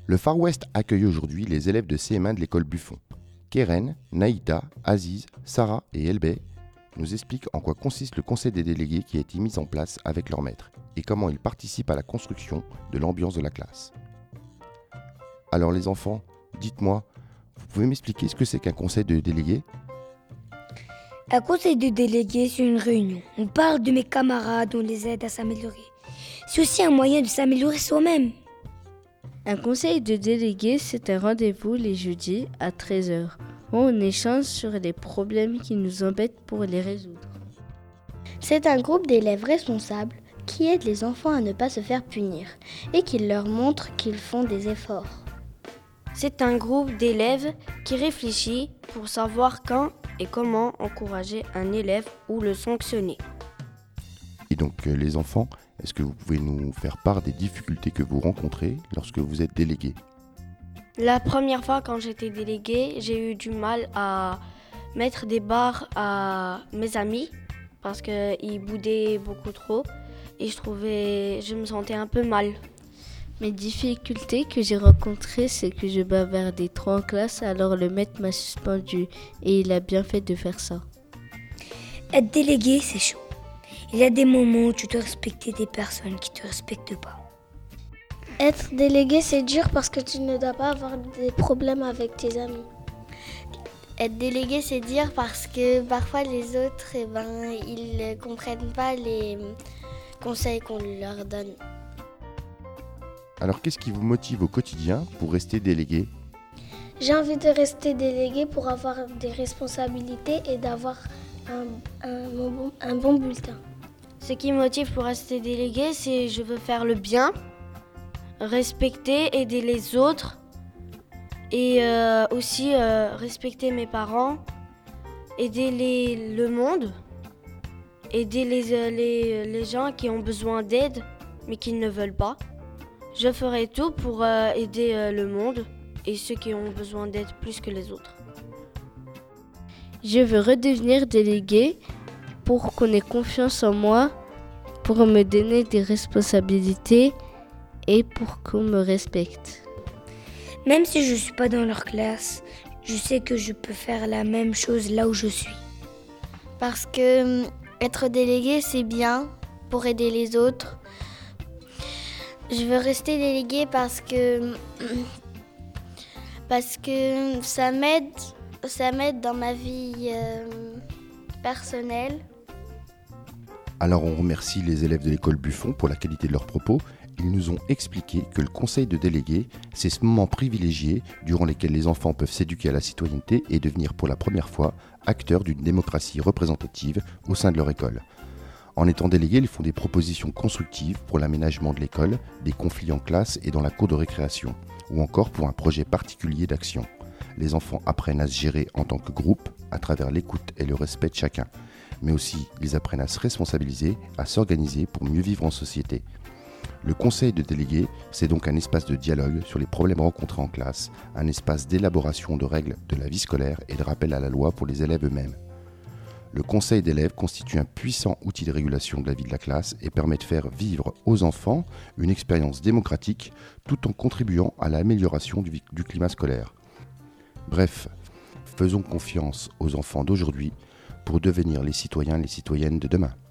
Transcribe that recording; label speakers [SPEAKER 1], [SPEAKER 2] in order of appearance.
[SPEAKER 1] Le Far West accueille aujourd'hui les élèves de CM1 de l'école Buffon. Keren, Naïta, Aziz, Sarah et Elbey nous expliquent en quoi consiste le conseil des délégués qui a été mis en place avec leur maître et comment ils participent à la construction de l'ambiance de la classe. Alors les enfants, dites-moi, vous pouvez m'expliquer ce que c'est qu'un conseil de délégués ?
[SPEAKER 2] Un conseil de délégués, c'est une réunion. On parle de mes camarades, on les aide à s'améliorer. C'est aussi un moyen de s'améliorer soi-même.
[SPEAKER 3] Un conseil de délégués, c'est un rendez-vous les jeudis à 13h où on échange sur les problèmes qui nous embêtent pour les résoudre.
[SPEAKER 4] C'est un groupe d'élèves responsables qui aident les enfants à ne pas se faire punir et qui leur montrent qu'ils font des efforts.
[SPEAKER 5] C'est un groupe d'élèves qui réfléchit pour savoir quand et comment encourager un élève ou le sanctionner.
[SPEAKER 1] Et donc les enfants, est-ce que vous pouvez nous faire part des difficultés que vous rencontrez lorsque vous êtes délégué ?
[SPEAKER 5] La première fois quand j'étais déléguée, j'ai eu du mal à mettre des barres à mes amis parce qu'ils boudaient beaucoup trop et je me sentais un peu mal.
[SPEAKER 3] Mes difficultés que j'ai rencontrées, c'est que je bavardais trop en classe, alors le maître m'a suspendu et il a bien fait de faire ça.
[SPEAKER 2] Être délégué, c'est chaud. Il y a des moments où tu dois respecter des personnes qui ne te respectent pas.
[SPEAKER 4] Être délégué, c'est dur parce que tu ne dois pas avoir des problèmes avec tes amis.
[SPEAKER 6] Être délégué, c'est dur parce que parfois les autres, ils ne comprennent pas les conseils qu'on leur donne.
[SPEAKER 1] Alors qu'est-ce qui vous motive au quotidien pour rester délégué ?
[SPEAKER 4] J'ai envie de rester délégué pour avoir des responsabilités et d'avoir un bon bulletin.
[SPEAKER 5] Ce qui me motive pour rester délégué, c'est je veux faire le bien, respecter, aider les autres et aussi respecter mes parents, aider le monde, aider les gens qui ont besoin d'aide mais qui ne veulent pas. Je ferai tout pour aider le monde et ceux qui ont besoin d'aide plus que les autres.
[SPEAKER 3] Je veux redevenir délégué pour qu'on ait confiance en moi, pour me donner des responsabilités et pour qu'on me respecte.
[SPEAKER 2] Même si je ne suis pas dans leur classe, je sais que je peux faire la même chose là où je suis.
[SPEAKER 6] Parce que être délégué, c'est bien pour aider les autres. Je veux rester déléguée parce que ça m'aide dans ma vie personnelle.
[SPEAKER 1] Alors on remercie les élèves de l'école Buffon pour la qualité de leurs propos. Ils nous ont expliqué que le conseil de délégués, c'est ce moment privilégié durant lequel les enfants peuvent s'éduquer à la citoyenneté et devenir pour la première fois acteurs d'une démocratie représentative au sein de leur école. En étant délégués, ils font des propositions constructives pour l'aménagement de l'école, des conflits en classe et dans la cour de récréation, ou encore pour un projet particulier d'action. Les enfants apprennent à se gérer en tant que groupe, à travers l'écoute et le respect de chacun. Mais aussi, ils apprennent à se responsabiliser, à s'organiser pour mieux vivre en société. Le conseil de délégués, c'est donc un espace de dialogue sur les problèmes rencontrés en classe, un espace d'élaboration de règles de la vie scolaire et de rappel à la loi pour les élèves eux-mêmes. Le conseil d'élèves constitue un puissant outil de régulation de la vie de la classe et permet de faire vivre aux enfants une expérience démocratique tout en contribuant à l'amélioration du climat scolaire. Bref, faisons confiance aux enfants d'aujourd'hui pour devenir les citoyens et les citoyennes de demain.